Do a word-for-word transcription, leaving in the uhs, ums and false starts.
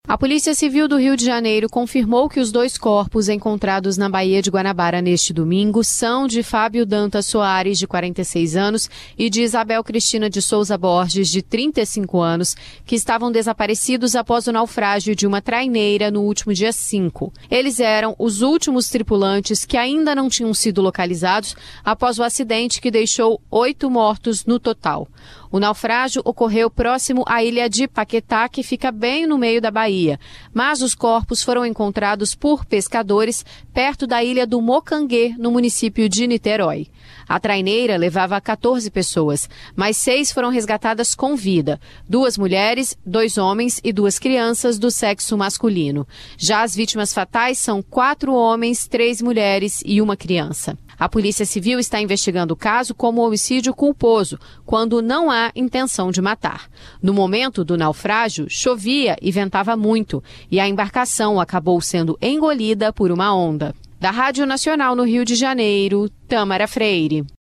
A Polícia Civil do Rio de Janeiro confirmou que os dois corpos encontrados na Baía de Guanabara neste domingo são de Fábio Dantas Soares, de quarenta e seis anos, e de Isabel Cristina de Souza Borges, de trinta e cinco anos, que estavam desaparecidos após o naufrágio de uma traineira no último dia cinco. Eles eram os últimos tripulantes que ainda não tinham sido localizados após o acidente que deixou oito mortos no total. O naufrágio ocorreu próximo à ilha de Paquetá, que fica bem no meio da Bahia, mas os corpos foram encontrados por pescadores perto da ilha do Mocanguê, no município de Niterói. A traineira levava quatorze pessoas, mas seis foram resgatadas com vida, duas mulheres, dois homens e duas crianças do sexo masculino. Já as vítimas fatais são quatro homens, três mulheres e uma criança. A Polícia Civil está investigando o caso como homicídio culposo, quando não há intenção de matar. No momento do naufrágio, chovia e ventava muito, e a embarcação acabou sendo engolida por uma onda. Da Rádio Nacional no Rio de Janeiro, Tâmara Freire.